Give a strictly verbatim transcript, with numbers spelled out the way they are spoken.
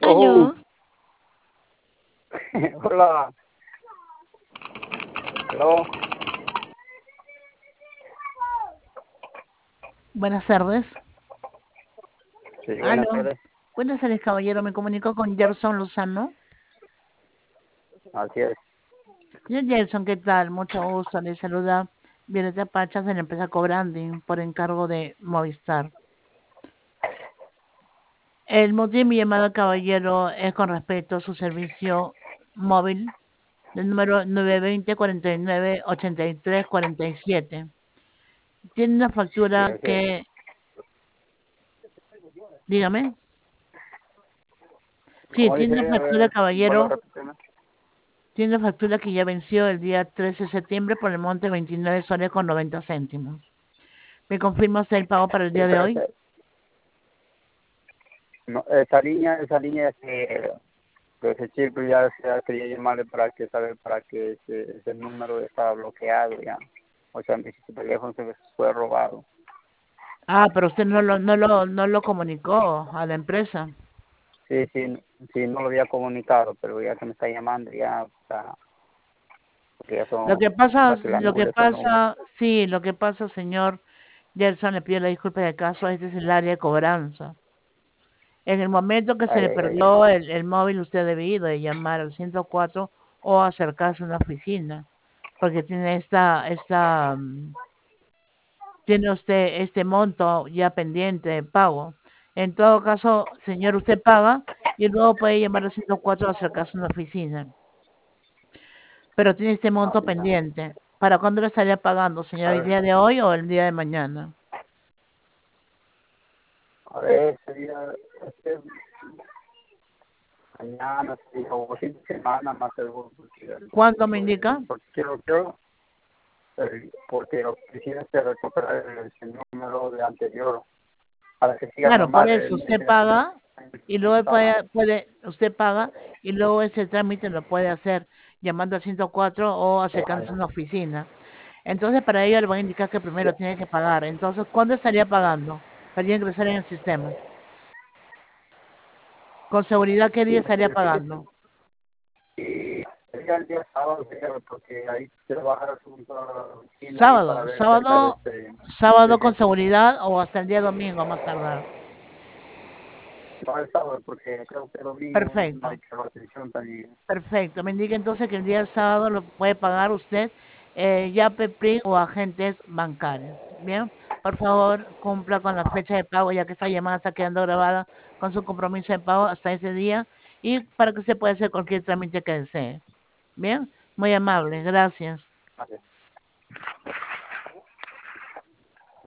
Aló. Aló. Hola. Aló. Buenas tardes. Sí, buenas Aló. tardes. Buenas tardes, caballero. Me comunico con Gerson Lozano. Así es. Señor Gerson, ¿qué tal? Mucho gusto. Le saluda Violeta Pachas de la empresa Cobranding por encargo de Movistar. El motivo de mi llamada, caballero, es con respecto a su servicio móvil del número nueve dos cero, cuarenta y nueve, ochenta y tres, cuarenta y siete. Tiene una Sí, factura así es. que... Dígame. Sí, ¿Cómo tiene dice? una A factura, ver, vuelvo a caballero. repetirme. Tiene una factura que ya venció el día trece de septiembre por el monte veintinueve soles con noventa céntimos. ¿Me confirma usted el pago para el Sí, día de pero hoy? ese- no, esa línea, esa línea que, que ese chico ya, ya quería llamarle para que saber para que ese, ese número estaba bloqueado ya. O sea, mi teléfono se fue robado. Ah, pero usted no lo, no lo, no lo comunicó a la empresa. Sí, sí, sí, no lo había comunicado, pero ya que me está llamando ya, o sea, porque ya Lo son que pasa, casi las lo que nueve ese número. pasa, sí, lo que pasa, señor Gerson, le pido la disculpa de caso, este es el área de cobranza. En el momento que se Ay, le ay, ay. perdió el, el móvil, usted ha debido de llamar al ciento cuatro o acercarse a una oficina, porque tiene esta, esta, mm, tiene usted este monto ya pendiente de pago. En todo caso, señor, usted paga y luego puede llamar al ciento cuatro o acercarse a una oficina. Pero tiene este Ah, monto ya. pendiente. ¿Para cuándo lo estaría pagando, señor? A ¿El ver, día de hoy o el día de mañana? a ver, sería, este, mañana, sí, o fin de semana más seguro, porque, ¿Cuánto me indica? porque quiero, quiero, eh, porque lo que quisiera es recuperar el, el número de anterior, para que siga Claro, por normal eso el, usted ese, paga y luego estaba. puede, puede, usted paga y luego ese trámite lo puede hacer llamando al ciento cuatro o acercándose a una oficina. Entonces, para ello le van a indicar que primero tiene que pagar. Entonces, ¿cuándo estaría pagando? Para ingresar en el sistema. Con seguridad, ¿qué Sí, día estaría sí, sí, pagando? y sería el día sábado, sería, porque ahí quiero bajar a su oficina ahí para Sábado, ver cerca de sábado, este, sábado de con este, seguridad o hasta el día domingo a más tardar. no el sábado, porque creo que domingo no hay Perfecto, que restricción también. perfecto. Me indica entonces que el día sábado lo puede pagar usted eh, Yape, Print o agentes bancarios. Bien, por favor, cumpla con la fecha de pago, ya que esta llamada está quedando grabada con su compromiso de pago hasta ese día y para que usted pueda hacer cualquier trámite que desee. Bien, muy amable, gracias.